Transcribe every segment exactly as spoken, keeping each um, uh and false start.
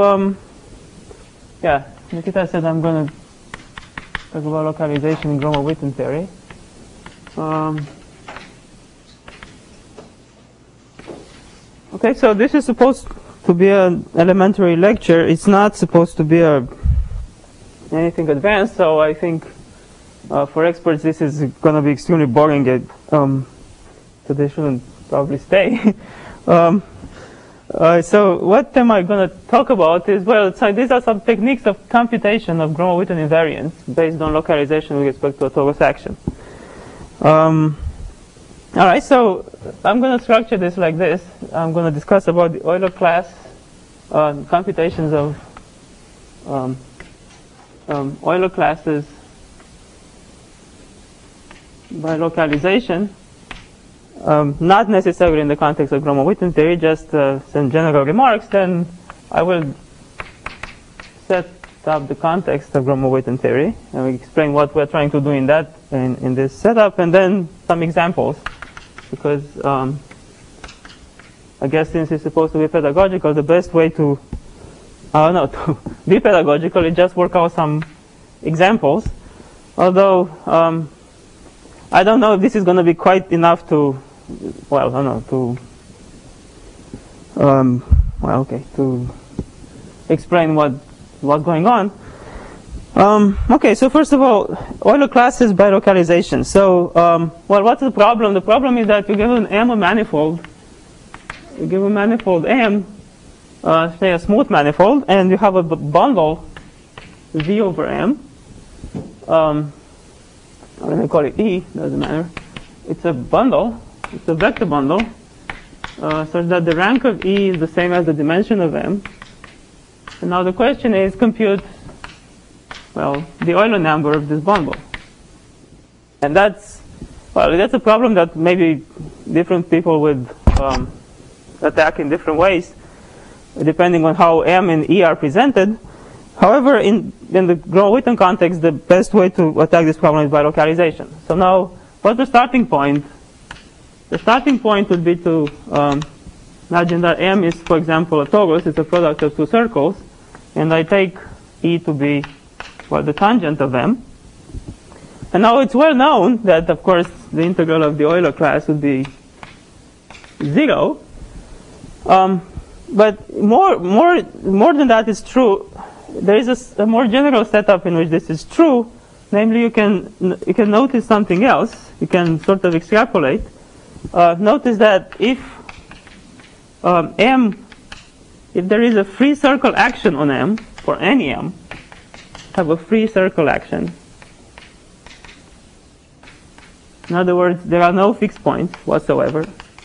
um, yeah, Nikita said I'm going to talk about localization in Gromov-Witten theory. Um, okay, so this is supposed to be an elementary lecture. It's not supposed to be a anything advanced, so I think uh, for experts this is going to be extremely boring, um, so they shouldn't probably stay. um, uh, so what am I going to talk about is, well, so these are some techniques of computation of Gromov-Witten invariance based on localization with respect to autologous action. Um, all right, so I'm going to structure this like this. I'm going to discuss about the Euler class uh, computations of um, um, Euler classes by localization, um, not necessarily in the context of Gromov-Witten theory, just uh, some general remarks. Then I will set up the context of Gromov-Witten theory and we explain what we're trying to do in that in, in this setup, and then some examples, because um, I guess since it's supposed to be pedagogical, the best way to I don't know to be pedagogical is just work out some examples. Although um, I don't know if this is going to be quite enough to, well, I don't know, to, um, well, okay, to explain what what's going on. Um, okay, so first of all, Euler classes by localization. So, um, well, what's the problem? The problem is that you give an M a manifold, you give a manifold M, uh, say a smooth manifold, and you have a b bundle V over M. Um, let me call it E, doesn't matter. It's a bundle, it's a vector bundle, uh, such that the rank of E is the same as the dimension of M. And now the question is, compute, well, the Euler number of this bundle. And that's, well, that's a problem that maybe different people would um, attack in different ways, depending on how M and E are presented. However, in, in the Gromov-Witten context, the best way to attack this problem is by localization. So now, what's the starting point? The starting point would be to um, imagine that M is, for example, a torus. It's a product of two circles. And I take E to be, well, the tangent of M. And now it's well known that, of course, the integral of the Euler class would be zero. Um, but more, more, more than that is true. There is a, a more general setup in which this is true. Namely, you can, you can notice something else. You can sort of extrapolate. Uh, notice that if um, M, if there is a free circle action on M, for any M, have a free circle action. In other words, there are no fixed points whatsoever.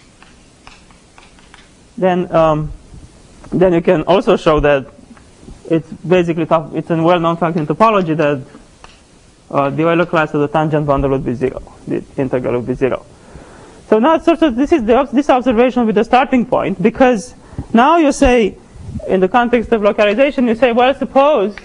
Then, um, then you can also show that it's basically tough, it's a well-known fact in topology that uh, the Euler class of the tangent bundle would be zero. The integral would be zero. So now, sort of, this is the, this observation with the starting point, because now you say, in the context of localization, you say, well, suppose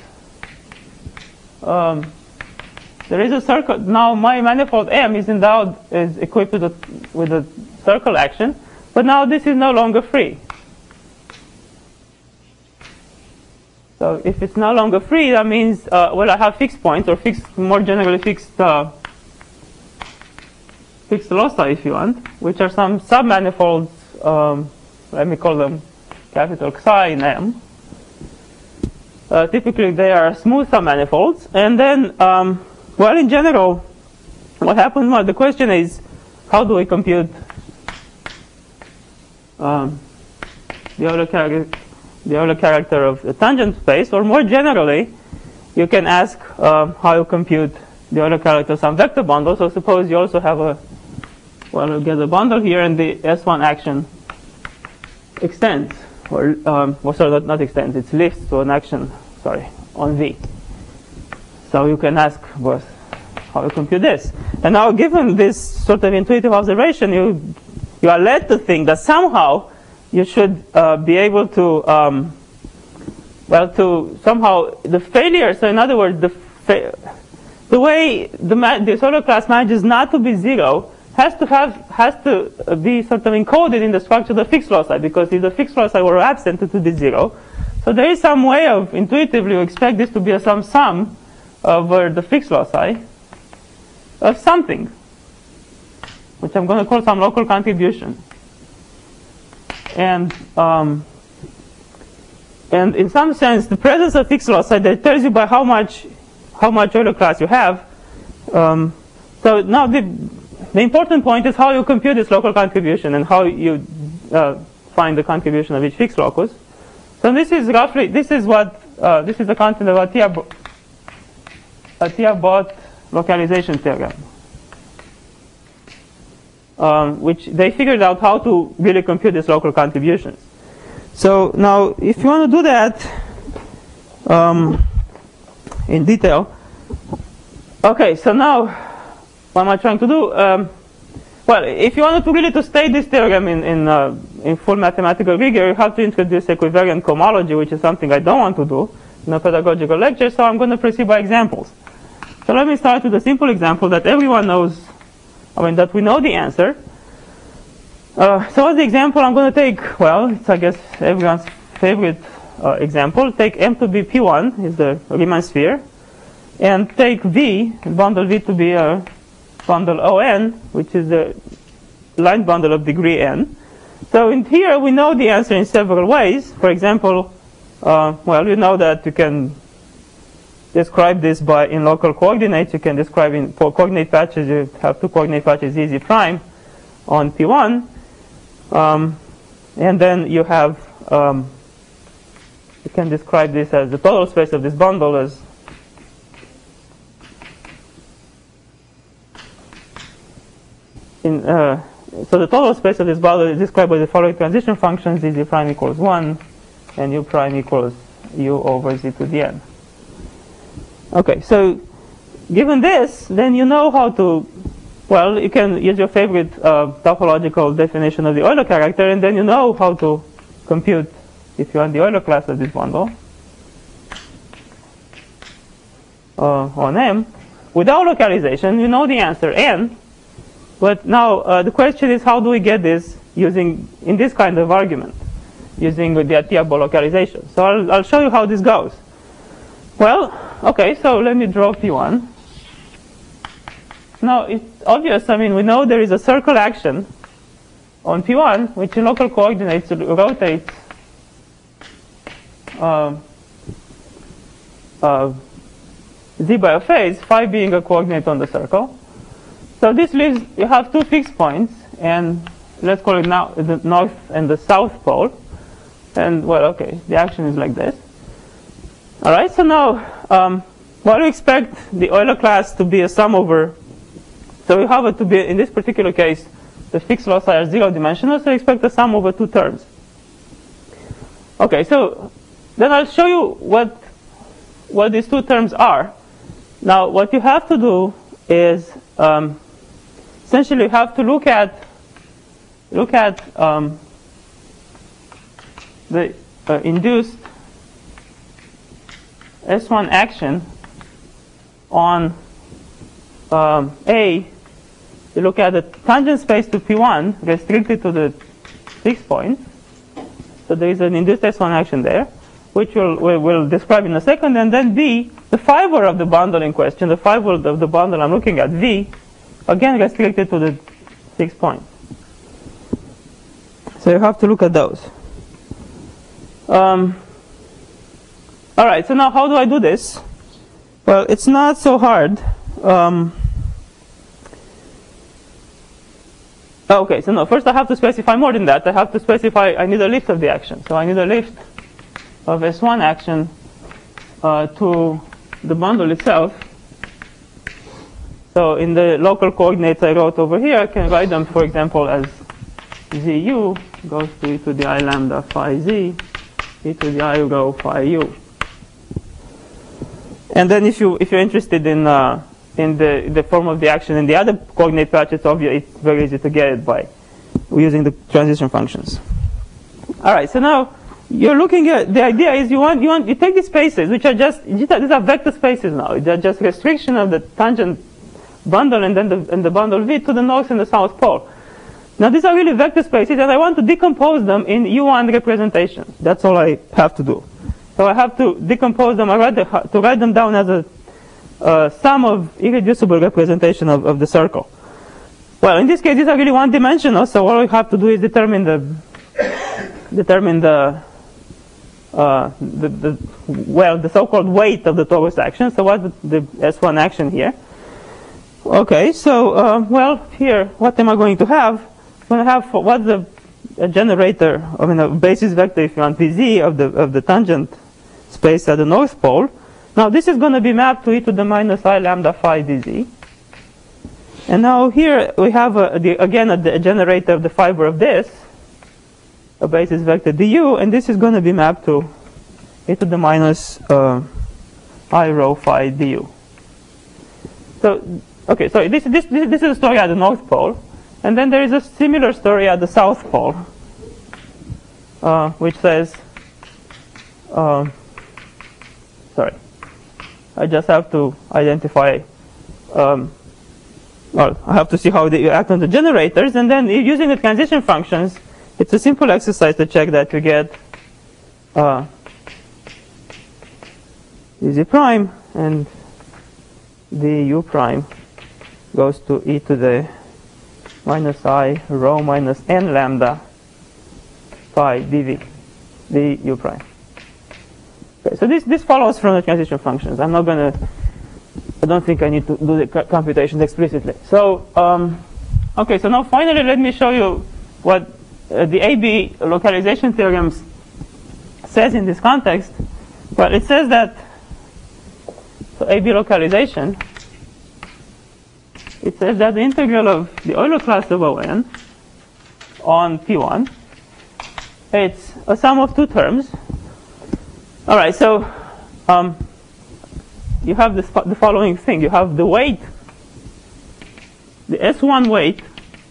um, there is a circle. Now my manifold M is endowed, is equipped with a, with a circle action, but now this is no longer free. So if it's no longer free, that means, uh, well, I have fixed points, or fixed, more generally fixed, uh, fixed loci, if you want, which are some submanifolds. Um, let me call them capital Xi in M. Uh, typically, they are smooth submanifolds. And then, um, well, in general, what happens? Well, the question is, how do we compute um, the Euler character, the Euler character of the tangent space? Or more generally, you can ask uh, how you compute the Euler character of some vector bundle. So suppose you also have a, well, you get a bundle here, and the S one action extends. Or, um, well, sorry, not, not extends, it lifts to an action, sorry, on V. So you can ask, well, how you compute this. And now, given this sort of intuitive observation, you, you are led to think that somehow you should uh, be able to, um, well, to somehow, the failure, so in other words, the, fa the way the, the Euler class manages not to be zero has to have has to be sort of encoded in the structure of the fixed loci, because if the fixed loci were absent, it would be zero. So So there is some way of intuitively you expect this to be a some sum over the fixed loci of something, which I'm going to call some local contribution. And um, and in some sense, the presence of fixed loci that tells you by how much how much Euler class you have. Um, so now the the important point is how you compute this local contribution and how you uh, find the contribution of each fixed locus. So this is roughly this is what uh, this is the content of Atiyah-Bott localization theorem, um, which they figured out how to really compute these local contributions. So now, if you want to do that um, in detail, okay. So now, what am I trying to do? Um, well, if you wanted to really to state this theorem in in, uh, in full mathematical rigor, you have to introduce equivariant cohomology, which is something I don't want to do in a pedagogical lecture. So I'm going to proceed by examples. So let me start with a simple example that everyone knows. I mean, that we know the answer. Uh, so what's the example I'm going to take? Well, it's I guess everyone's favorite uh, example. Take M to be P one, is the Riemann sphere, and take V, bundle V to be a bundle O N, which is the line bundle of degree n. So in here we know the answer in several ways. For example, uh, well, you know that you can describe this by in local coordinates. You can describe in for coordinate patches. You have two coordinate patches, Z Z prime, on P one. Um, and then you have, um, you can describe this as the total space of this bundle as in, uh, so the total space of this bundle is described by the following transition functions: Z Z prime equals one, and U prime equals U over Z to the n. Okay, so given this, then you know how to. Well, you can use your favorite uh, topological definition of the Euler character, and then you know how to compute, if you want, the Euler class of this bundle uh, on M. Without localization, you know the answer, n. But now uh, the question is, how do we get this using in this kind of argument, using the Atiyah-Bott localization? So I'll, I'll show you how this goes. Well, okay, so let me draw P one. Now, it's obvious, I mean, we know there is a circle action on P one, which in local coordinates rotates uh, uh, Z by a phase, phi being a coordinate on the circle. So this leaves, you have two fixed points, and let's call it now the north and the south pole. And, well, okay, the action is like this. All right, so now, um, well, we expect the Euler class to be a sum over. So we have it to be, in this particular case, the fixed loci are zero dimensional, so we expect a sum over two terms. Okay, so then I'll show you what what these two terms are. Now, what you have to do is um, essentially you have to look at look at um, the uh, induced S one action on um, A. You look at the tangent space to P one restricted to the fixed point. So there is an induced S one action there, which we'll, we'll, we'll describe in a second. And then B, the fiber of the bundle in question, the fiber of the bundle I'm looking at, V, again restricted to the fixed point. So you have to look at those. Um, all right, so now how do I do this? Well, it's not so hard. Um, Okay, so no, first I have to specify more than that. I have to specify, I need a lift of the action. So I need a lift of S one action uh, to the bundle itself. So in the local coordinates I wrote over here, I can write them, for example, as Zu goes to e to the I lambda phi z, e to the I rho phi u. And then if, you, if you're interested in uh, in the, the form of the action in the other coordinate patch, it's obvious, it's very easy to get it by using the transition functions. All right, so now you're looking at, the idea is you want, you want, you take these spaces, which are just, these are vector spaces now. They're just restriction of the tangent bundle and then the, and the bundle V to the north and the south pole. Now these are really vector spaces, and I want to decompose them in U one representations. That's all I have to do. So I have to decompose them. I write the, to write them down as a uh, sum of irreducible representation of, of the circle. Well, in this case, these are really one-dimensional. So all we have to do is determine the determine the uh, the, the well the so-called weight of the torus action. So what's the, the S one action here? Okay. So uh, well, here, what am I going to have? I'm going to have what's the a generator, I mean a basis vector, if you want, V Z of the of the tangent space at the north pole. Now this is going to be mapped to e to the minus I lambda phi dz. And now here we have a, the, again a, a generator of the fiber of this, a basis vector du, and this is going to be mapped to e to the minus uh, I rho phi du. So okay, so this this this, this is a story at the north pole. And then there is a similar story at the south pole, uh, which says, uh, sorry, I just have to identify, um, well, I have to see how they act on the generators, and then using the transition functions, it's a simple exercise to check that you get uh, dz prime, and du prime goes to e to the minus I rho minus n lambda phi dv du prime. Okay, so this this follows from the transition functions. I'm not going to. I don't think I need to do the computations explicitly. So um, okay, so now finally let me show you what uh, the A B localization theorem says in this context. Well, it says that so A B localization. It says that the integral of the Euler class of O n on P one, it's a sum of two terms. All right, so um, you have this, the following thing. You have the weight, the S one weight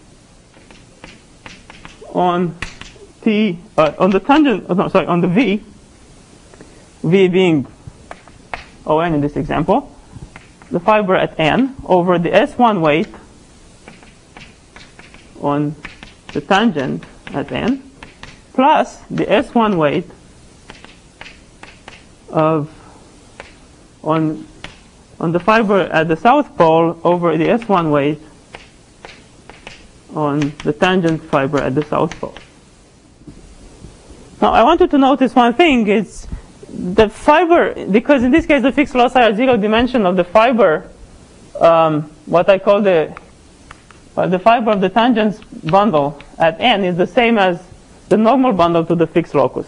on T, uh, on the tangent, oh, no, sorry, on the V, V being O n in this example, the fiber at n over the S one weight on the tangent at n plus the S one weight of on on the fiber at the south pole over the S one weight on the tangent fiber at the south pole. Now I want you to notice one thing. It's the fiber, because in this case the fixed loci are zero dimensional, the fiber, um, what I call the uh, the fiber of the tangents bundle at n is the same as the normal bundle to the fixed locus.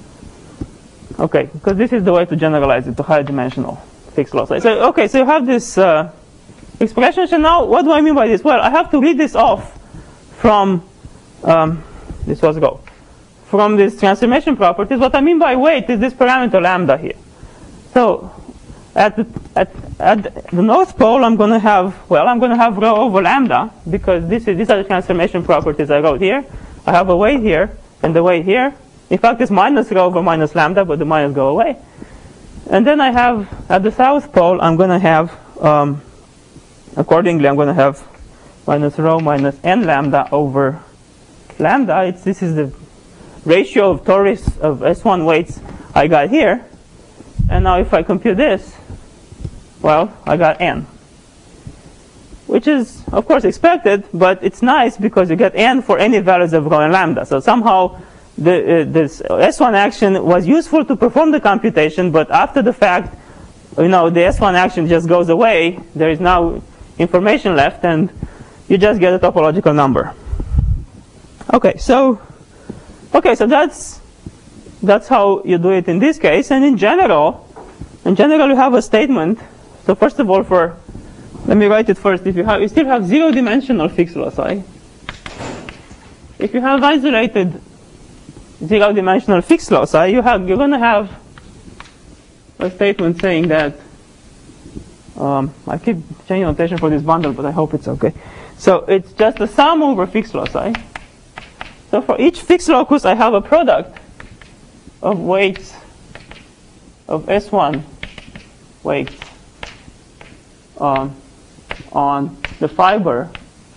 Okay, because this is the way to generalize it to higher dimensional fixed loci. So okay, so you have this uh, expression. So now what do I mean by this? Well, I have to read this off from um, this was go. From this transformation properties. What I mean by weight is this parameter lambda here. So at the, at, at the north pole, I'm going to have, well, I'm going to have rho over lambda, because this is, these are the transformation properties I wrote here. I have a weight here and the weight here. In fact, it's minus rho over minus lambda, but the minus go away. And then I have, at the south pole, I'm going to have, um, accordingly, I'm going to have minus rho minus n lambda over lambda. It's, this is the ratio of torus of S one weights I got here. And now if I compute this, well, I got n. Which is, of course, expected, but it's nice because you get n for any values of rho and lambda. So somehow the, uh, this S one action was useful to perform the computation, but after the fact, you know, the S one action just goes away. There is now information left, and you just get a topological number. Okay, so Okay, so that's that's how you do it in this case. And in general, in general, you have a statement. So first of all, for let me write it first. If you have, you still have zero-dimensional fixed loci. If you have isolated zero-dimensional fixed loci, you have you're going to have a statement saying that. Um, I keep changing notation for this bundle, but I hope it's okay. So it's just a sum over fixed loci. So for each fixed locus, I have a product of weights of S one weights um, on the fiber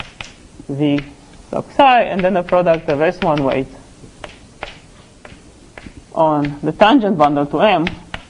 V sub psi, and then a product of S one weights on the tangent bundle to M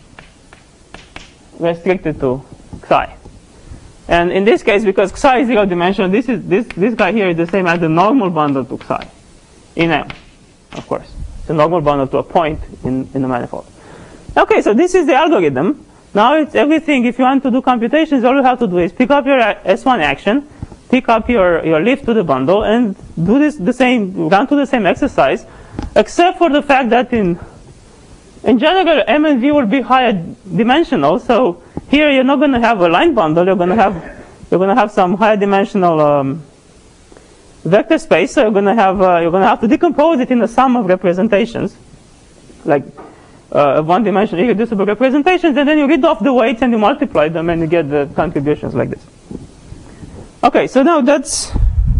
restricted to psi. And in this case, because psi is zero dimensional, this is this this guy here is the same as the normal bundle to psi in M, of course. The normal bundle to a point in, in the manifold. Okay, so this is the algorithm. Now it's everything. If you want to do computations, all you have to do is pick up your S one action, pick up your, your lift to the bundle, and do this the same, run to the same exercise, except for the fact that in in general, M and V will be higher dimensional. So here you're not going to have a line bundle. You're going to have you're going to have some higher dimensional um, vector space. So you're going to have uh, you're going to have to decompose it in a sum of representations, like uh, one-dimensional irreducible representations, and then you read off the weights and you multiply them, and you get the contributions like this. Okay, so now that's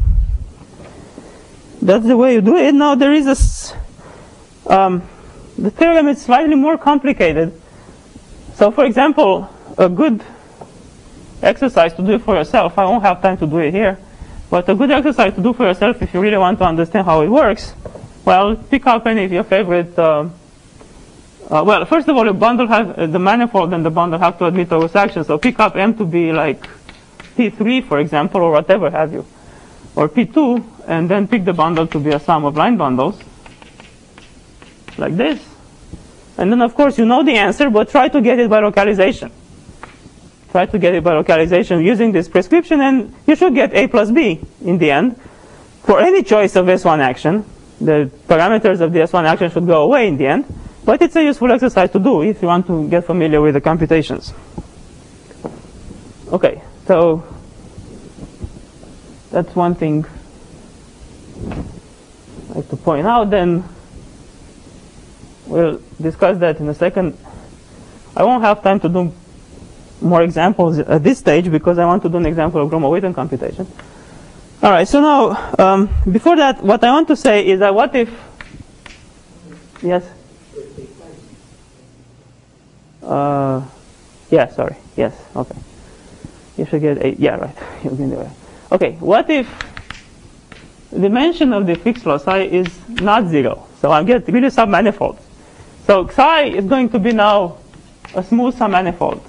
that's the way you do it. Now there is a s- um, the theorem is slightly more complicated. So, for example, a good exercise to do it for yourself, I won't have time to do it here, but a good exercise to do for yourself if you really want to understand how it works, well, pick up any of your favorite, uh, uh, well, first of all, the bundle has, uh, the manifold and the bundle have to admit Torus action, so pick up M to be like P three, for example, or whatever have you, or P two, and then pick the bundle to be a sum of line bundles, like this. And then, of course, you know the answer, but try to get it by localization. Try to get it by localization using this prescription, and you should get A plus B in the end. For any choice of S one action, the parameters of the S one action should go away in the end, but it's a useful exercise to do if you want to get familiar with the computations. Okay, so that's one thing I'd like to point out. Then we'll discuss that in a second. I won't have time to do more examples at this stage because I want to do an example of Gromov-Witten computation. All right, so now, um, before that, what I want to say is that what if, yes? Uh, yeah, sorry, yes, okay. You should get eight, yeah, right, you're going to do it. Okay, what if the dimension of the fixed loci is not zero? So I get really submanifolds. So psi is going to be now a smooth submanifold.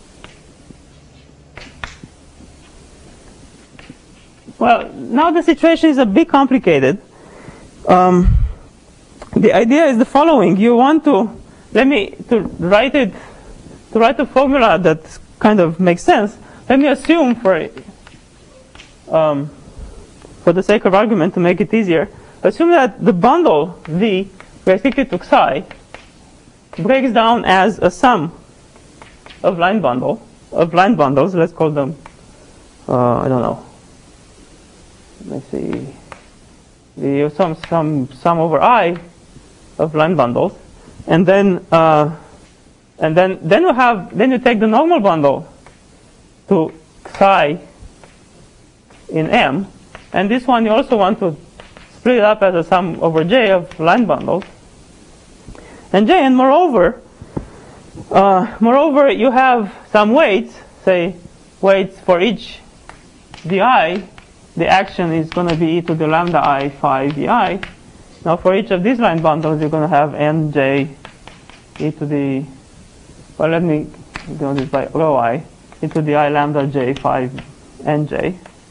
Well, now the situation is a bit complicated. Um, the idea is the following: you want to let me to write it to write a formula that kind of makes sense. Let me assume for um, for the sake of argument to make it easier, assume that the bundle V restricted to psi breaks down as a sum of line bundle of line bundles. Let's call them uh, I don't know. Let's see. The some some sum over I of line bundles, and then uh, and then then you have then you take the normal bundle to psi in M, and this one you also want to split it up as a sum over J of line bundles. And J, and moreover, uh, moreover, you have some weights, say weights for each di. The action is going to be e to the lambda I phi vi. Now, for each of these line bundles, you're going to have nj e to the, well, let me do this by rho I, e to the I lambda j phi nj.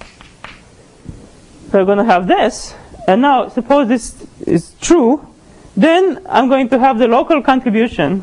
So you're going to have this. And now, suppose this is true. Then I'm going to have the local contribution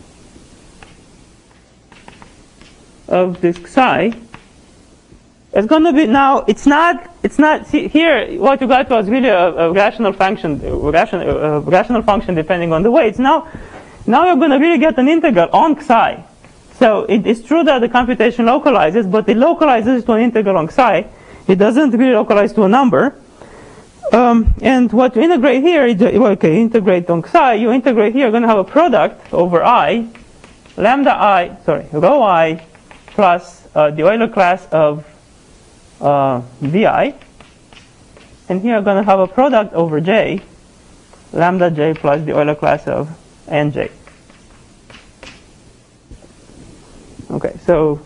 of this psi. It's going to be now. It's not. It's not. See, here, what you got was really a, a rational function, a rational, a rational function depending on the weights. Now, now you're going to really get an integral on psi. So it is true that the computation localizes, but it localizes to an integral on psi. It doesn't really localize to a number. Um, and what you integrate here, is, well, okay, integrate on psi, you integrate here, you're going to have a product over I, lambda I, sorry, rho I, plus uh, the Euler class of uh, Vi. And here you're going to have a product over J, lambda J plus the Euler class of Nj. Okay, so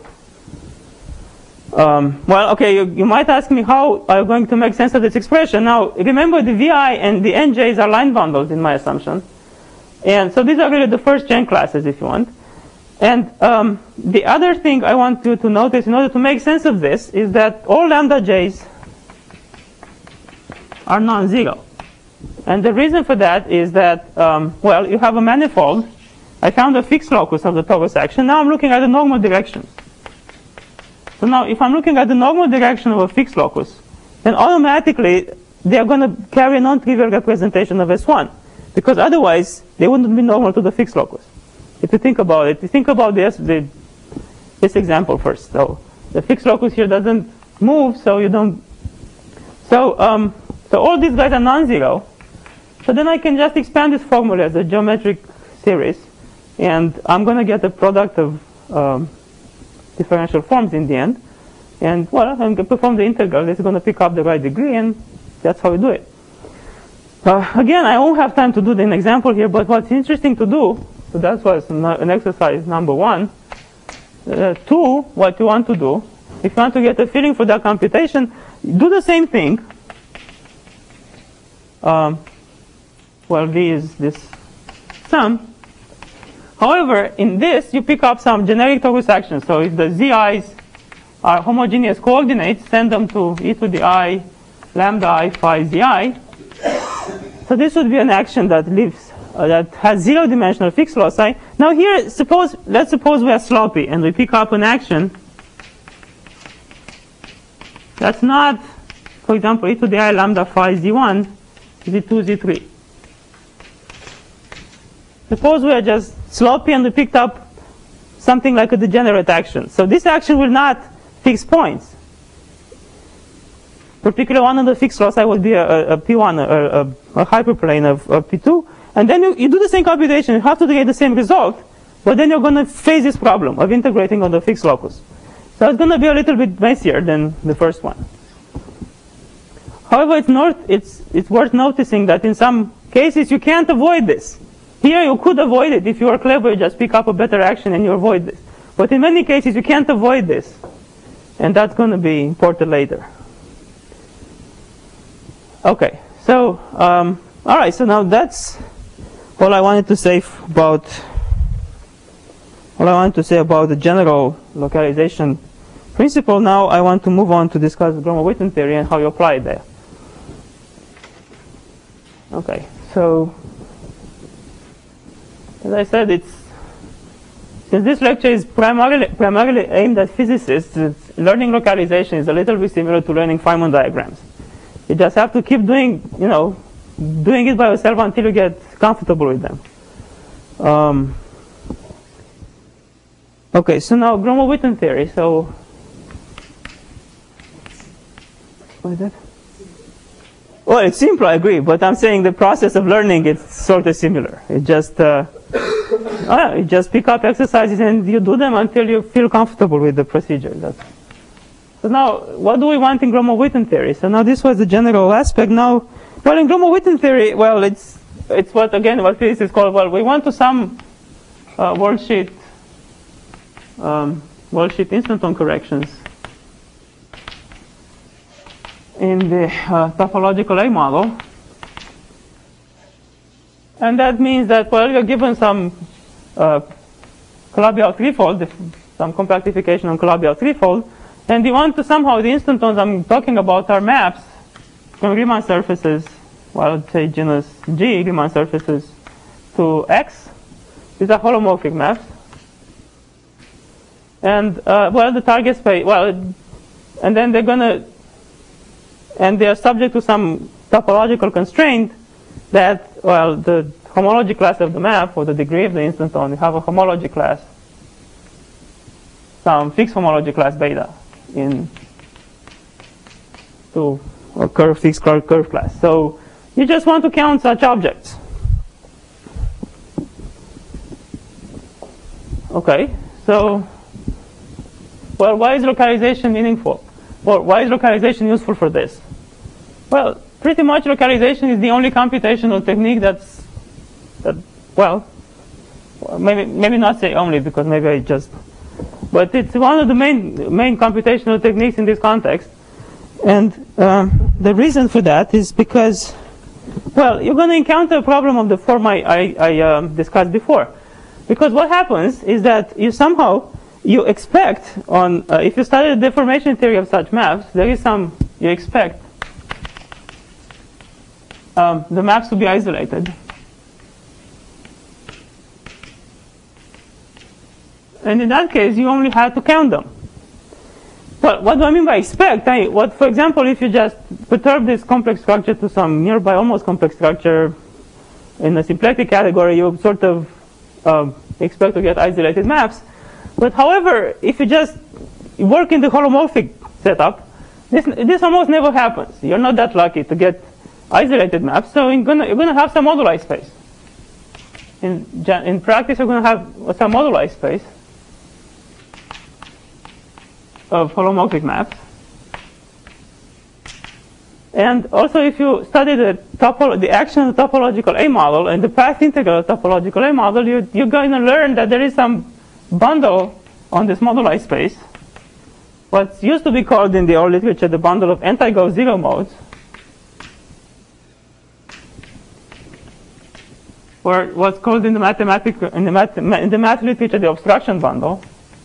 Um, well, okay, you, you might ask me how are you going to make sense of this expression. Now, remember the V I and the N J's are line bundles in my assumption. And so these are really the first gen classes, if you want. And um, the other thing I want you to notice in order to make sense of this is that all lambda j's are non-zero. And the reason for that is that, um, well, you have a manifold. I found a fixed locus of the torus action. Now I'm looking at the normal direction. So now if I'm looking at the normal direction of a fixed locus, then automatically they're going to carry a non-trivial representation of S one. Because otherwise, they wouldn't be normal to the fixed locus. If you think about it, you think about this, the, this example first. So the fixed locus here doesn't move, so you don't. So, um, so all these guys are non-zero. So then I can just expand this formula as a geometric series, and I'm going to get a product of um, differential forms in the end. And well, I'm going to perform the integral. It's going to pick up the right degree, and that's how we do it. Uh, again, I won't have time to do the example here, but what's interesting to do, so that was an exercise number one. Uh, two, what you want to do, if you want to get a feeling for that computation, do the same thing. Um, well, V is this sum. However, in this, you pick up some generic torus actions. So if the zi's are homogeneous coordinates, send them to e to the I lambda I phi zi. So this would be an action that lives, uh, that has zero-dimensional fixed loci. Now here, suppose, let's suppose we are sloppy and we pick up an action that's not, for example, e to the I lambda phi z one, z two, z three. Suppose we are just sloppy and we picked up something like a degenerate action. So this action will not fix points. Particular one of the fixed loci would be a, a, a P one, a, a, a hyperplane of, of P two. And then you, you do the same computation. You have to get the same result. But then you're going to face this problem of integrating on the fixed locus. So it's going to be a little bit messier than the first one. However, it's, not, it's, it's worth noticing that in some cases you can't avoid this. Here you could avoid it. If you are clever, you just pick up a better action and you avoid this. But in many cases you can't avoid this. And that's going to be important later. Okay, so, um, all right, so now that's all I wanted to say about, all I wanted to say about the general localization principle. Now I want to move on to discuss Gromov-Witten theory and how you apply it there. Okay, so, as I said, it's, since this lecture is primarily, primarily aimed at physicists, learning localization is a little bit similar to learning Feynman diagrams. You just have to keep doing, you know, doing it by yourself until you get comfortable with them. Um, okay, so now Gromov-Witten theory. So, what is that? Well, it's simple, I agree, but I'm saying the process of learning is sort of similar. It just, uh, uh, you just pick up exercises and you do them until you feel comfortable with the procedure. That's So now, what do we want in Gromov-Witten theory? So now this was the general aspect. Now, well, in Gromov-Witten theory, well, it's it's what again what physicists call, well, we want to sum uh, worldsheet um, worldsheet instanton corrections in the uh, topological A model, and that means that, well, you're given some uh, Calabi-Yau threefold, some compactification on Calabi-Yau threefold. And you want to somehow, the instantons I'm talking about are maps from Riemann surfaces, well, let's say genus G, Riemann surfaces, to X. These are holomorphic maps. And, uh, well, the target space, well, and then they're going to, and they are subject to some topological constraint that, well, the homology class of the map, or the degree of the instanton, you have a homology class, some fixed homology class beta in to a curve fixed curve, curve class. So you just want to count such objects. Okay, so, well, why is localization meaningful? Well, why is localization useful for this? Well, pretty much localization is the only computational technique that's, that, well, maybe maybe not say only, because maybe I just, but it's one of the main main computational techniques in this context. And um, the reason for that is because Well, you're going to encounter a problem of the form I, I, I um, discussed before. Because what happens is that you somehow, you expect on, uh, if you study the deformation theory of such maps, there is some, you expect um, the maps to be isolated. And in that case, you only have to count them. Well, what do I mean by expect? I, what, for example, if you just perturb this complex structure to some nearby almost complex structure in the symplectic category, you sort of um, expect to get isolated maps. But however, if you just work in the holomorphic setup, this, this almost never happens. You're not that lucky to get isolated maps, so you're going you're to have some moduli space. In, in practice, you're going to have some moduli space of holomorphic maps. And also, if you study the, topo the action of the topological A model and the path integral of the topological A model, you, you're going to learn that there is some bundle on this moduli space, what's used to be called in the old literature the bundle of anti-Gauss zero modes, or what's called in the mathematic in the math, in the math literature the obstruction bundle.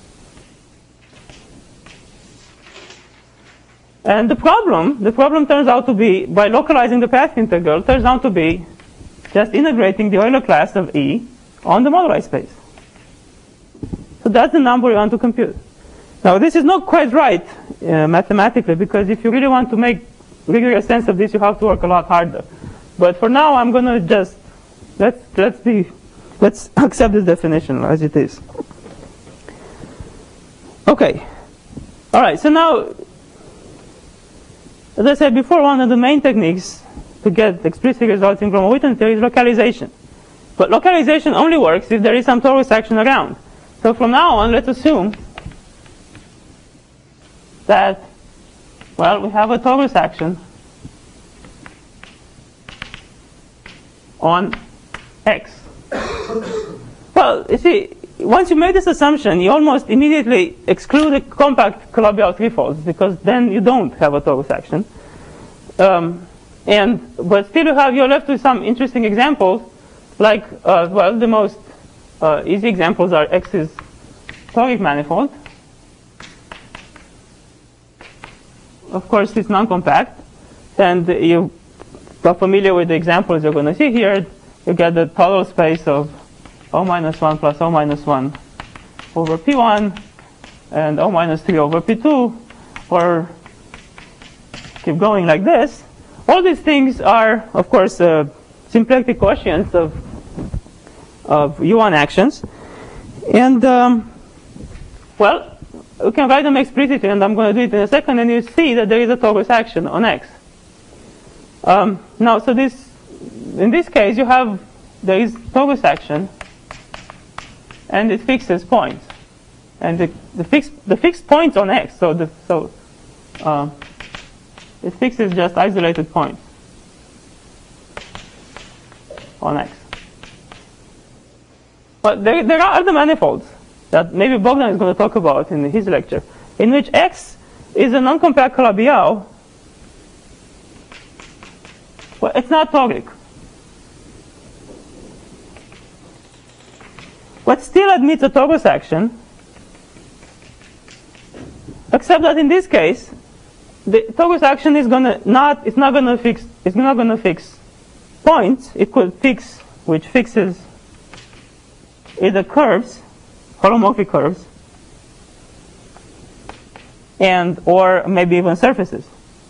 And the problem, the problem turns out to be, by localizing the path integral, turns out to be just integrating the Euler class of E on the moduli space. So that's the number you want to compute. Now, this is not quite right uh, mathematically, because if you really want to make rigorous sense of this, you have to work a lot harder. But for now, I'm going to just let's let's be let's accept this definition as it is. Okay. All right. So now, as I said before, one of the main techniques to get explicit results in Gromov-Witten theory is localization. But localization only works if there is some torus action around. So from now on, let's assume that, well, we have a torus action on X. Well, you see, once you make this assumption, you almost immediately exclude the compact Calabi-Yau threefolds, because then you don't have a torus action. Um, and but still, you have you're left with some interesting examples, like uh, well, the most uh, easy examples are X's toric manifold. Of course, it's non-compact, and you are familiar with the examples you're going to see here. You get the total space of O minus one plus O minus one over P one, and O minus three over P two, or keep going like this. All these things are, of course, uh, symplectic quotients of, of U one actions. And, um, well, we can write them explicitly, and I'm going to do it in a second, and you see that there is a torus action on X. Um, now, so this, in this case, you have, there is torus action, and it fixes points. And the, the, fixed, the fixed points on X, so, the, so uh, it fixes just isolated points on X. But there, there are other manifolds that maybe Bogdan is going to talk about in his lecture, in which X is a non-compact Calabi-Yau. Well, it's not toric, but still admits a torus action, except that in this case, the torus action is going to not, it's not going to fix, it's not going to fix points. It could fix, which fixes either curves, holomorphic curves, and or maybe even surfaces.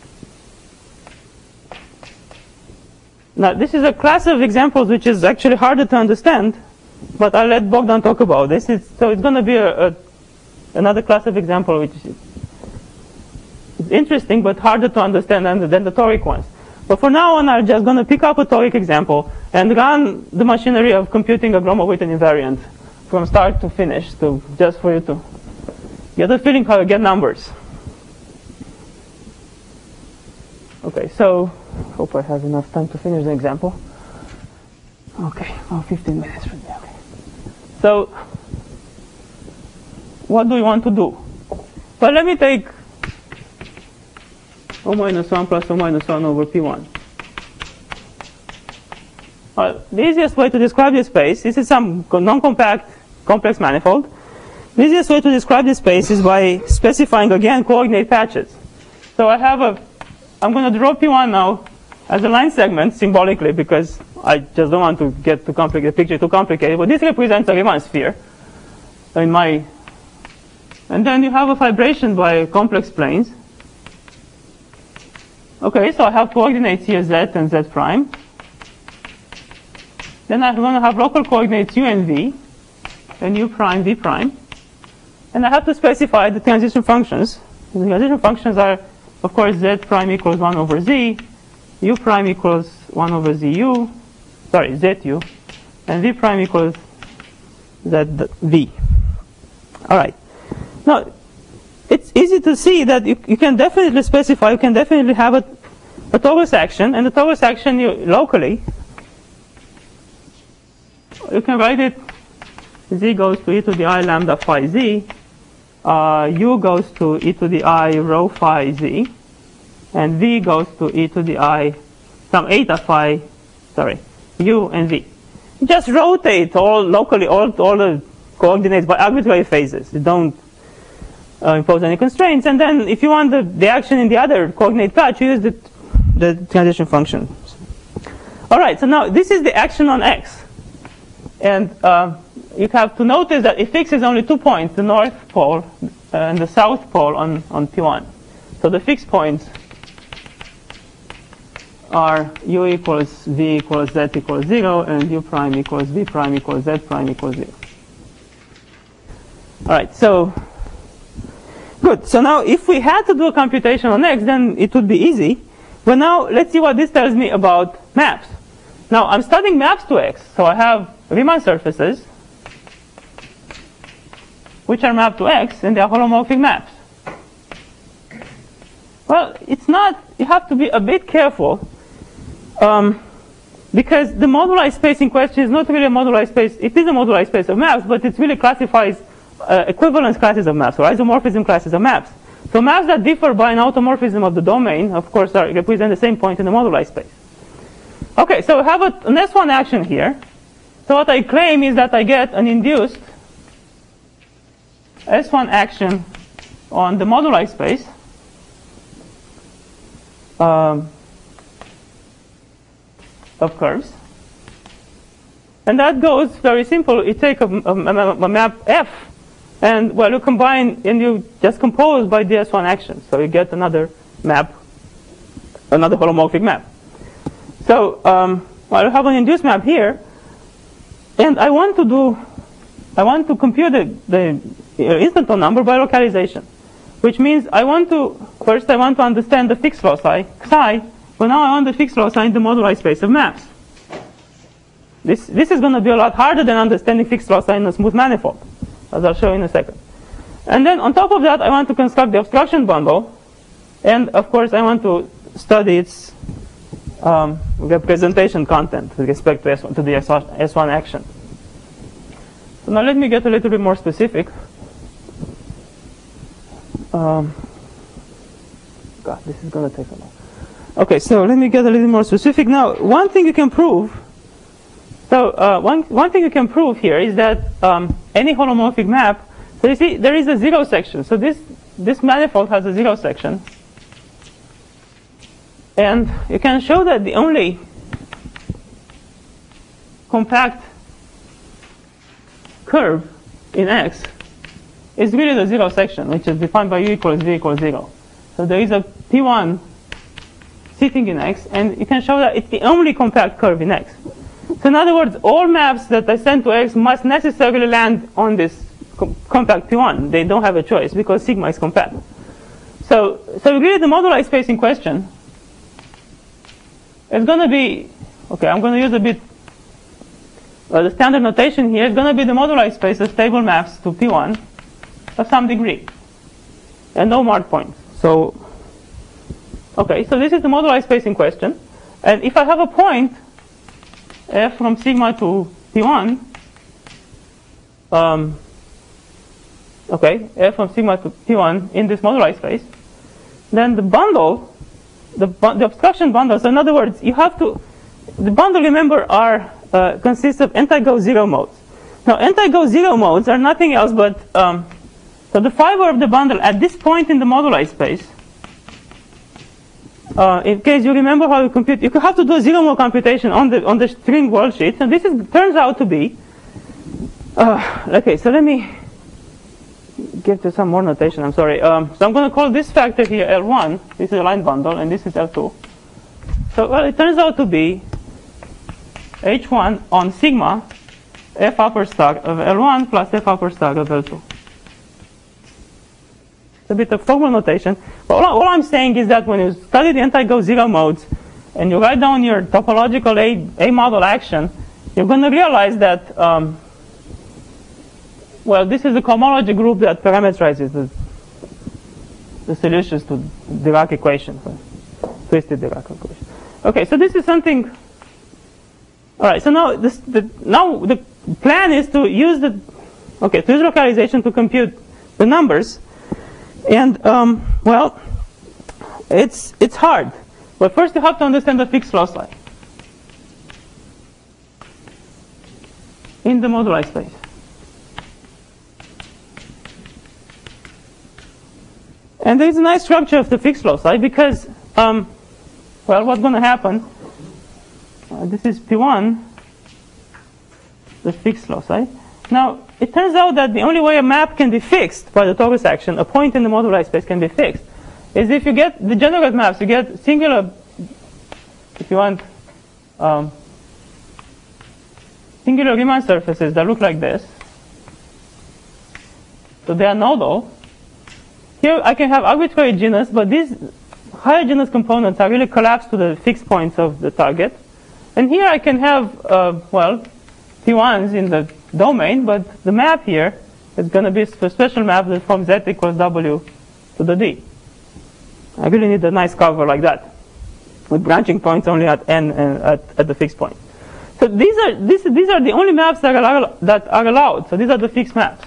Now, this is a class of examples which is actually harder to understand, but I'll let Bogdan talk about this. It's, so it's going to be a, a, another class of example which is interesting but harder to understand than, than the toric ones. But for now on, I'm just going to pick up a toric example and run the machinery of computing a Gromov-Witten invariant from start to finish, to just for you to get a feeling how to get numbers. Okay, so hope I have enough time to finish the example. Okay, well, fifteen minutes from there. Okay. So, what do we want to do? Well, let me take O minus one plus O minus one over P one. Well, the easiest way to describe this space, this is some non-compact complex manifold. The easiest way to describe this space is by specifying again coordinate patches. So I have a, I'm going to draw P one now as a line segment symbolically because I just don't want to get too complicated, the picture too complicated. But this represents a Riemann sphere in my, and then you have a fibration by complex planes. Okay, so I have coordinates here z and z prime. Then I'm going to have local coordinates u and v, and u prime, v prime. And I have to specify the transition functions. And the transition functions are, of course, z prime equals one over z, u prime equals one over zu, sorry, zu, and v prime equals zv. All right. Now, it's easy to see that you, you can definitely specify, you can definitely have a, a torus action, and the torus action you, locally, you can write it, z goes to e to the I lambda phi z, uh, u goes to e to the I rho phi z, and v goes to e to the I some eta phi, sorry, u and v. You just rotate all locally, all, all the coordinates by arbitrary phases. You don't uh, impose any constraints. And then if you want the, the action in the other coordinate patch, you use the, the transition function. All right, so now this is the action on x. And uh, you have to notice that it fixes only two points, the north pole and the south pole on, on P one. So the fixed points are u equals v equals z equals zero, and u prime equals v prime equals z prime equals zero. All right, so good. So now if we had to do a computation on x, then it would be easy. But now let's see what this tells me about maps. Now I'm studying maps to x, so I have Riemann surfaces which are mapped to x, and they are holomorphic maps. Well, it's not, you have to be a bit careful um, because the moduli space in question is not really a moduli space. It is a moduli space of maps, but it really classifies uh, equivalence classes of maps or isomorphism classes of maps. So maps that differ by an automorphism of the domain, of course, are, represent the same point in the moduli space. Okay, so we have a, an S one action here. So what I claim is that I get an induced S one action on the moduli space. Um, of curves. And that goes very simple. You take a, a, a map F, and well, you combine and you just compose by the S one action. So you get another map, another holomorphic map. So um, well, I have an induced map here, and I want to do, I want to compute the, the instanton number by localization, which means I want to, first I want to understand the fixed loci, psi, but now I want the fixed loci in the moduli space of maps. This, this is going to be a lot harder than understanding fixed loci in a smooth manifold, as I'll show you in a second. And then on top of that, I want to construct the obstruction bundle, and of course I want to study its um, representation content with respect to, S one, to the S one action. So now let me get a little bit more specific. Um, God, this is going to take a while. Okay, so let me get a little more specific. Now, one thing you can prove, so uh, one, one thing you can prove here is that um, any holomorphic map, so you see there is a zero section. So this, this manifold has a zero section. And you can show that the only compact curve in X is really the zero section, which is defined by u equals v equals zero. So there is a P one sitting in X, and you can show that it's the only compact curve in X. So in other words, all maps that I send to X must necessarily land on this com compact P one. They don't have a choice because sigma is compact. So, so really the moduli space in question is going to be, okay, I'm going to use a bit, uh, the standard notation here is going to be the moduli space of stable maps to P one of some degree, and no marked points. So, okay, so this is the moduli space in question, and if I have a point f from sigma to P one, um, okay, f from sigma to P one in this moduli space, then the bundle, the, bu the obstruction bundle, so in other words, you have to, the bundle, remember, are uh, consists of anti-Go zero modes. Now, anti-Go zero modes are nothing else but um, so the fiber of the bundle at this point in the moduli space. Uh, in case you remember how you compute, you have to do a zero mode computation on the on the string worldsheet, and this is, turns out to be. Uh, okay, so let me give you some more notation. I'm sorry. Um, so I'm going to call this factor here L one. This is a line bundle, and this is L two. So well, it turns out to be H one on sigma f upper star of L one plus f upper star of L two. It's a bit of formal notation, but all, all I'm saying is that when you study the anti-Go zero modes and you write down your topological A, A model action, you're going to realize that, um, well, this is a cohomology group that parameterizes the, the solutions to Dirac equation, twisted Dirac equation. Okay, so this is something. All right, so now this, the, now the plan is to use the, okay, to use localization to compute the numbers. And, um, well, it's, it's hard. But first you have to understand the fixed loci in the moduli space. And there is a nice structure of the fixed loci because, um, well, what's going to happen, uh, this is P one, the fixed loci. Now, it turns out that the only way a map can be fixed by the torus action, a point in the moduli space can be fixed, is if you get degenerate maps, you get singular, if you want, um, singular Riemann surfaces that look like this. So they are nodal. Here I can have arbitrary genus, but these higher genus components are really collapsed to the fixed points of the target. And here I can have, uh, well, P ones in the domain, but the map here is going to be a special map that from Z equals W to the D. I really need a nice cover like that, with branching points only at N and at, at the fixed point. So these are, these, these are the only maps that are, that are allowed. So these are the fixed maps.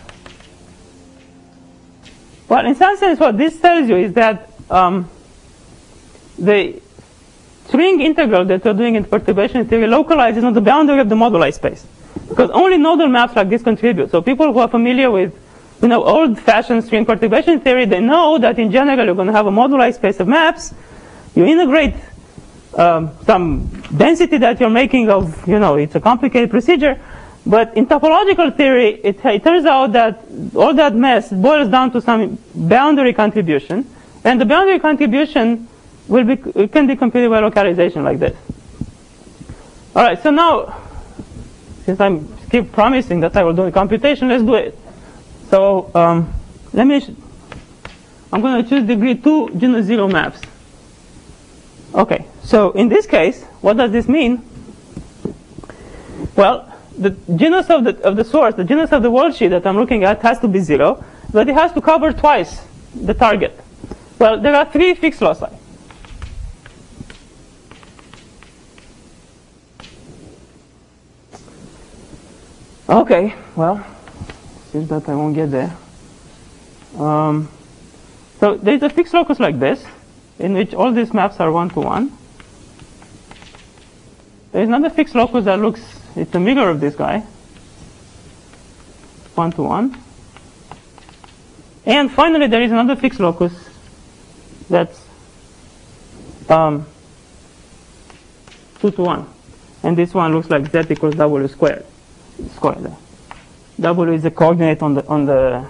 Well, in some sense, what this tells you is that um, the string integral that we're doing in perturbation theory localizes on the boundary of the moduli space. Because only nodal maps like this contribute. So people who are familiar with, you know, old-fashioned string perturbation theory, they know that in general you're going to have a moduli space of maps. You integrate um, some density that you're making of, you know, it's a complicated procedure. But in topological theory, it, it turns out that all that mess boils down to some boundary contribution. And the boundary contribution will be, it can be computed by localization like this. All right, so now, since I keep promising that I will do the computation, let's do it. So um, let me, I'm going to choose degree two genus zero maps. Okay, so in this case, what does this mean? Well, the genus of the, of the source, the genus of the worldsheet that I'm looking at has to be zero, but it has to cover twice the target. Well, there are three fixed loci. Okay, well, seems that I won't get there. Um, so there's a fixed locus like this, in which all these maps are one to one. There's another fixed locus that looks, it's a mirror of this guy, one to one. And finally, there is another fixed locus that's um, two to one. And this one looks like Z equals W squared. Squared. W is the coordinate on the on the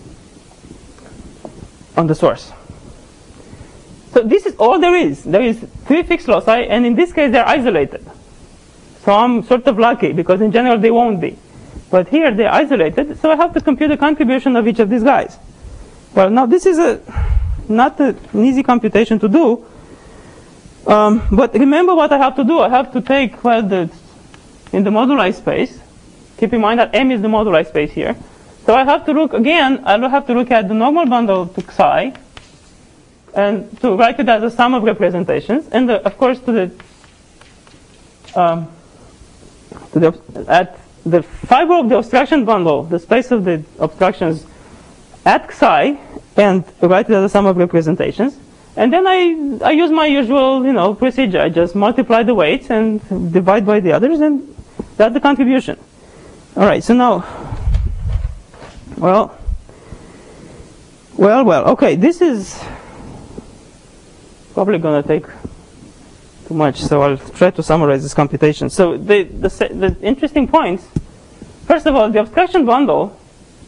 on the source. So this is all there is. There is three fixed loci, and in this case they're isolated. So I'm sort of lucky because in general they won't be. But here they're isolated, so I have to compute the contribution of each of these guys. Well, now this is a not a, an easy computation to do. Um, but remember what I have to do. I have to take, well, the in the moduli space. Keep in mind that M is the moduli space here. So I have to look, again, I will have to look at the normal bundle to psi, and to write it as a sum of representations, and the, of course to the, um, to the, at the fiber of the obstruction bundle, the space of the obstructions at psi, and write it as a sum of representations. And then I, I use my usual, you know, procedure. I just multiply the weights and divide by the others, and that's the contribution. All right, so now, well, well, well, okay, this is probably going to take too much, so I'll try to summarize this computation. So the, the, the interesting points, first of all, the obstruction bundle.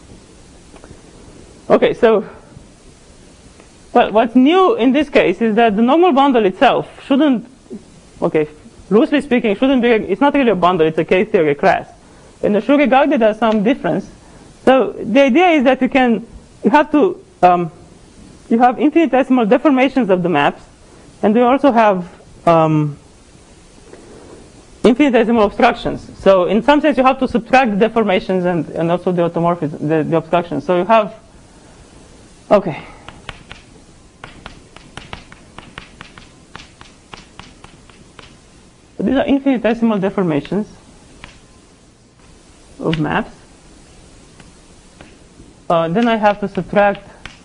Okay, so, well, what's new in this case is that the normal bundle itself shouldn't, okay, loosely speaking, shouldn't be, it's not really a bundle, it's a K-theory class. And you should regard it as some difference. So the idea is that you can, you have to, um, you have infinitesimal deformations of the maps, and you also have um, infinitesimal obstructions. So in some sense, you have to subtract the deformations and, and also the automorphism, the, the obstructions. So you have, okay. So these are infinitesimal deformations of maps. Uh, then I have to subtract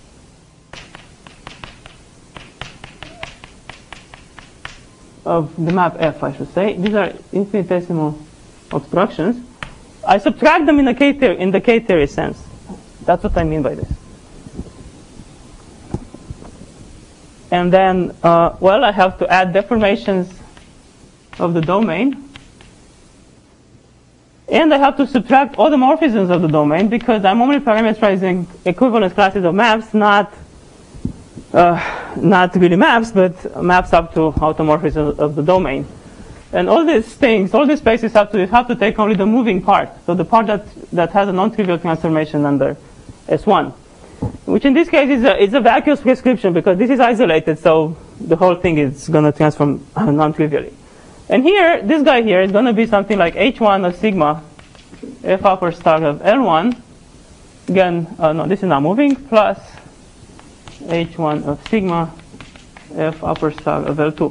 of the map F, I should say. These are infinitesimal obstructions. I subtract them in the K-theory, in the K-theory sense. That's what I mean by this. And then, uh, well, I have to add deformations of the domain. And I have to subtract automorphisms of the domain because I'm only parameterizing equivalence classes of maps, not uh, not really maps, but maps up to automorphisms of the domain. And all these things, all these spaces have to have to take only the moving part, so the part that that has a non-trivial transformation under S one, which in this case is a is a vacuous prescription because this is isolated, so the whole thing is going to transform non-trivially. And here, this guy here is going to be something like H one of sigma F upper star of L one. Again, uh, no, this is not moving, plus H one of sigma F upper star of L two.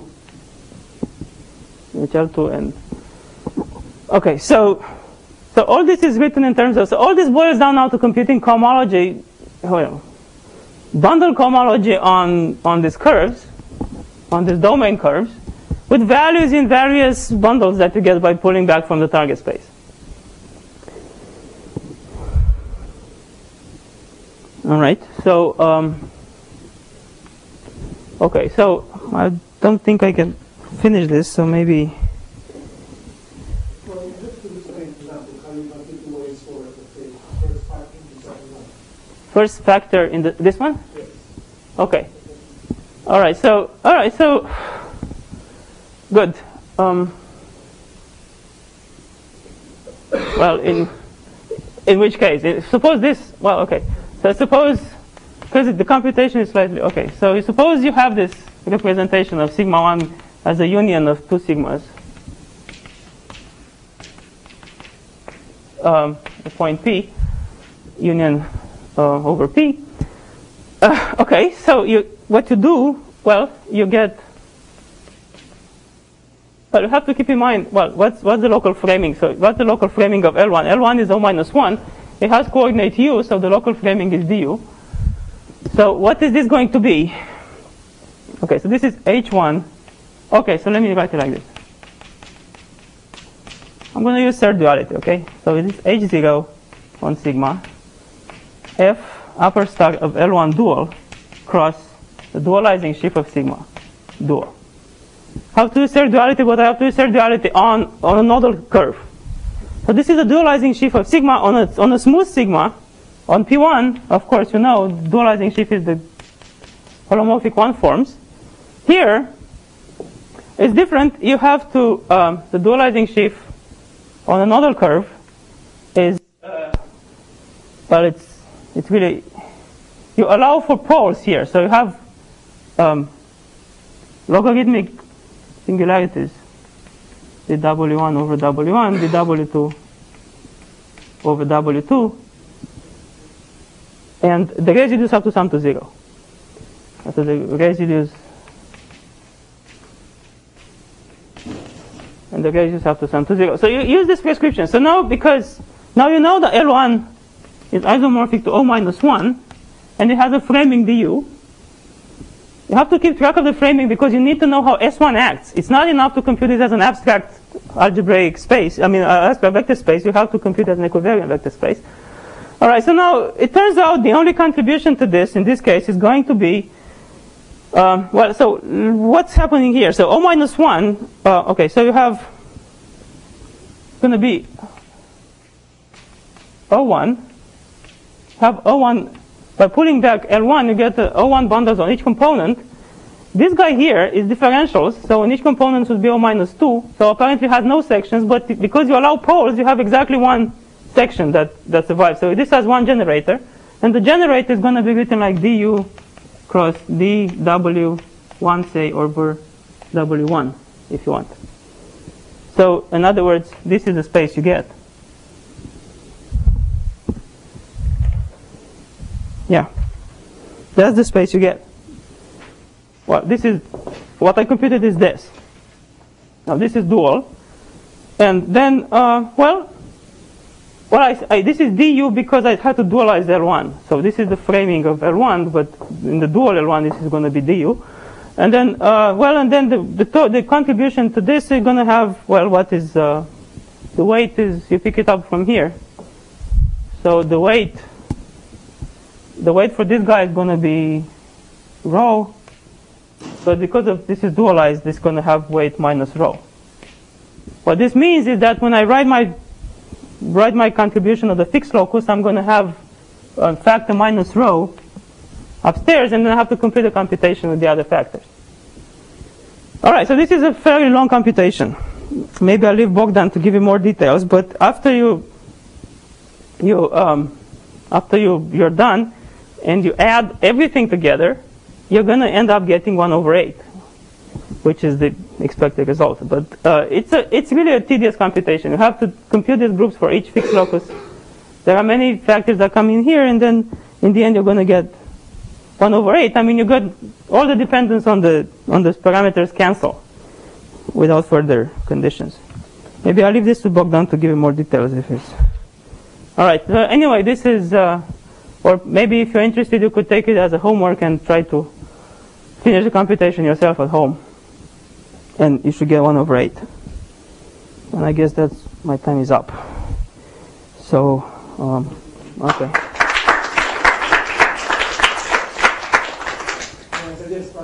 Which L two and... Okay, so so all this is written in terms of... So all this boils down now to computing cohomology, well, bundle cohomology on, on these curves, on these domain curves, with values in various bundles that you get by pulling back from the target space. All right, so, um, okay, so I don't think I can finish this, so maybe... Well, you have to explain, for example, how you compute the weights for the first factor in the second one. First factor in the, this one? Yes. Okay. All right, so, all right, so... Good. Um, well, in in which case, in, suppose this. Well, okay. So suppose because the computation is slightly okay. So suppose you have this representation of sigma one as a union of two sigmas. Um, a point P, union uh, over P. Uh, okay. So you what you do? Well, you get. But you have to keep in mind, well, what's, what's the local framing? So what's the local framing of L one? L one is O minus one. It has coordinate U, so the local framing is du. So what is this going to be? Okay, so this is H one. Okay, so let me write it like this. I'm going to use third duality, okay? So it is H zero on sigma F upper star of L one dual cross the dualizing sheaf of sigma dual. How to use third duality? But I have to use third duality on, on a nodal curve. So this is a dualizing sheaf of sigma on a, on a smooth sigma. On P one, of course, you know, dualizing sheaf is the holomorphic one forms. Here, it's different. You have to, um, the dualizing sheaf on a nodal curve is, uh, well, it's, it's really, you allow for poles here. So you have um, logarithmic singularities, the W one over W one, the W two over W two, and the residues have to sum to zero. So the residues and the residues have to sum to zero. So you use this prescription. So now, because now you know that L one is isomorphic to O minus one, and it has a framing du, You have to keep track of the framing because you need to know how S one acts. It's not enough to compute it as an abstract algebraic space. I mean, uh, abstract vector space. You have to compute it as an equivariant vector space. All right, so now it turns out the only contribution to this, in this case, is going to be, um, well, so what's happening here? So O minus one, uh, okay, so you have going to be O one, have O one, by pulling back L one, you get the O one bundles on each component. This guy here is differentials, so in each component should be O minus two, so apparently has no sections, but because you allow poles, you have exactly one section that, that survives. So this has one generator, and the generator is going to be written like du cross d w one, say, over w one, if you want. So in other words, this is the space you get. Yeah, that's the space you get. Well, this is what I computed is this. Now this is dual, and then uh, well, well, I, I, this is du because I had to dualize L one. So this is the framing of L one, but in the dual L one, this is going to be du. And then, uh, well, and then the the, the contribution to this is going to have, well, what is uh, the weight is you pick it up from here. So the weight. The weight for this guy is going to be rho, but because of this is dualized, this is going to have weight minus rho. What this means is that when I write my write my contribution of the fixed locus, I'm going to have a factor minus rho upstairs, and then I have to complete the computation with the other factors. All right, so this is a fairly long computation. Maybe I'll leave Bogdan to give you more details, but after you you um, after you you're done, and you add everything together, you're going to end up getting one over eight, which is the expected result. But uh, it's a, it's really a tedious computation. You have to compute these groups for each fixed locus. There are many factors that come in here, and then in the end you're going to get one over eight. I mean, you got all the dependence on the on the parameters cancel without further conditions. Maybe I'll leave this to Bogdan to give you more details if it's. All right. Uh, anyway, this is. Uh, Or maybe if you're interested, you could take it as a homework and try to finish the computation yourself at home. And you should get one over eight. And I guess that's my time is up. So, um, okay.